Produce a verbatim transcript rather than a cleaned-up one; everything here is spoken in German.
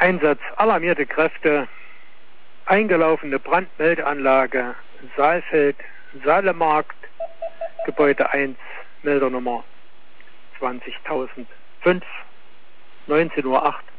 Einsatz alarmierte Kräfte, eingelaufene Brandmeldeanlage Saalfeld, Saalemarkt, Gebäude eins, Meldernummer zwanzigtausendfünf, neunzehn Uhr acht.